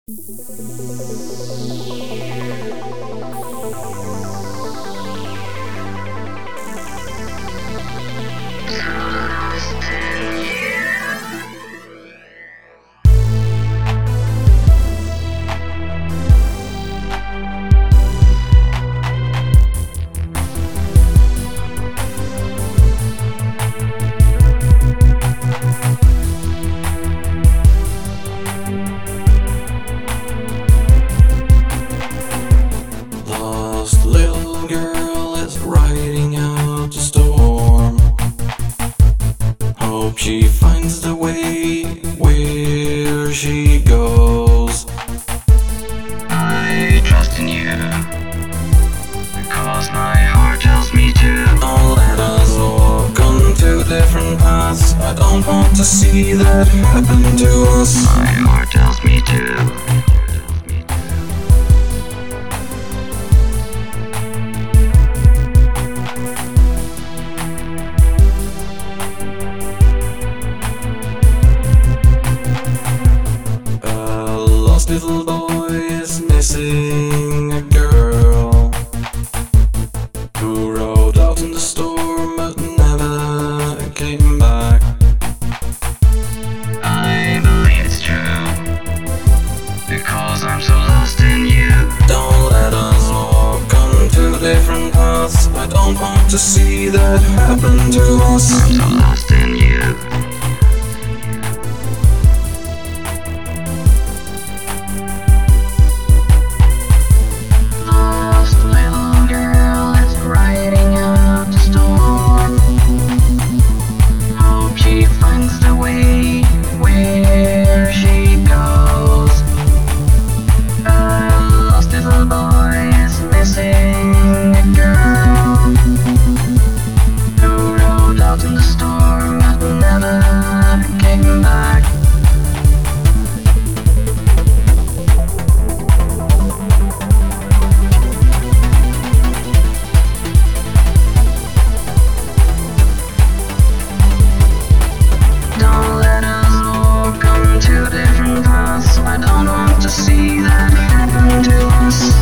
Lost little girl is riding out the storm. Hope she finds the way where she goes. I trust in you, because my heart tells me to. Don't let us walk on two different paths. I don't want to see that happen to us. My heart tells me to. Little boy is missing a girl who rode out in the storm but never came back. I believe it's true, because I'm so lost in you. Don't let us walk on two different paths. I don't want to see that happen to us. I'm so lost in you. See that happen to us.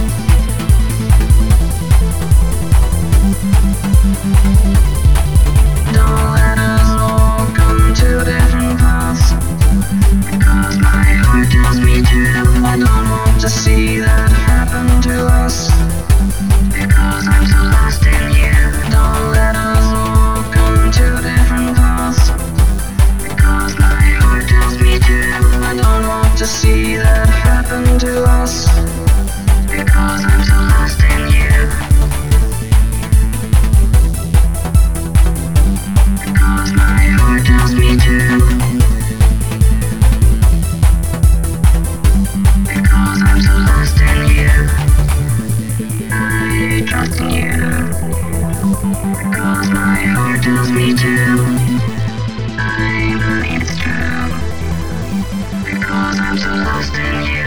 Don't let us walk on two different paths, because my heart tells me to. I don't want to see that happen to us, because I'm so lost in you. Don't let us walk on two different paths, because my heart tells me to. I don't want to see that happen to us, because I'm so lost in you. Because my heart tells me to. Because I'm so lost in you. I trust in you, because my heart tells me to. I believe it's true, because I'm so lost in you.